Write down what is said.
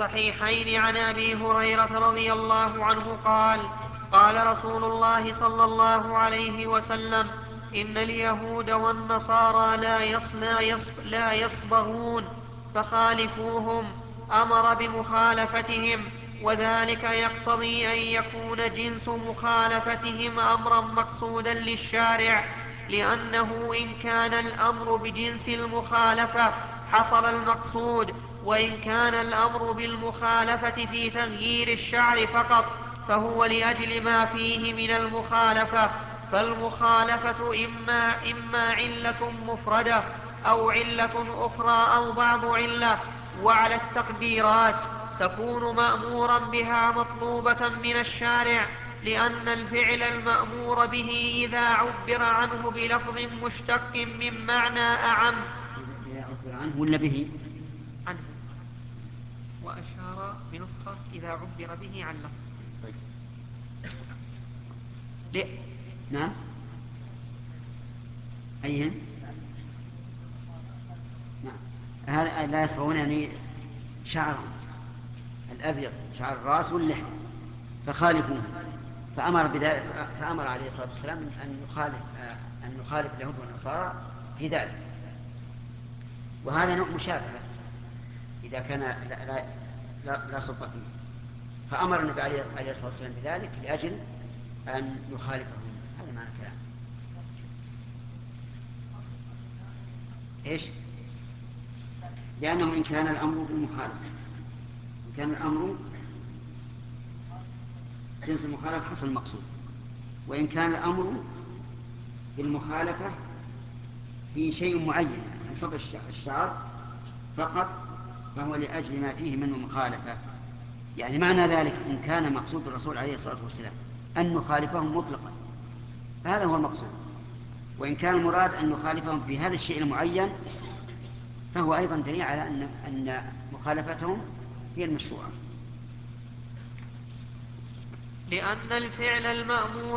الصحيحين عن أبي هريرة رضي الله عنه قال: قال رسول الله صلى الله عليه وسلم: إن اليهود والنصارى لا يصبغون فخالفوهم. أمر بمخالفتهم، وذلك يقتضي أن يكون جنس مخالفتهم أمرا مقصودا للشارع، لأنه إن كان الأمر بجنس المخالفة حصل المقصود، وإن كان الأمر بالمخالفة في تغيير الشعر فقط فهو لأجل ما فيه من المخالفة. فالمخالفة إما علة مفردة أو علة أخرى أو بعض علة، وعلى التقديرات تكون مأمورا بها مطلوبة من الشارع، لأن الفعل المأمور به إذا عبر عنه بلفظ مشتق من معنى أعم. إذا عبر عنه ولا به؟ عنه. وأشار بنسخة إذا عبر به عن لفظ. طيب. ليه؟ نعم. أيهن؟ نعم. هذا لا يصبغون يعني شعرهم الأبيض، شعر الرأس واللحية، فخالفوه. فأمر عليه الصلاة والسلام أن يخالف اليهود والنصارى في ذلك. وهذا نوع مشابهة إذا كان لا صدق فيه، فأمر النبي عليه الصلاة والسلام بذلك لأجل أن يخالفهم. هذا معنى الكلام. إيش؟ لأنه إن كان الأمر بالمخالفة، إن كان الأمر جنس المخالفة حصل المقصود، وإن كان الأمر بالمخالفة في شيء معين في صبغ الشعر فقط فهو لأجل ما فيه من المخالفة. يعني معنى ذلك إن كان مقصود الرسول عليه الصلاة والسلام أن نخالفهم مطلقا هذا هو المقصود، وإن كان المراد أن نخالفهم في هذا الشيء المعين فهو أيضا دليل على أن مخالفتهم هي المشروعة. لأن الفعل المأمور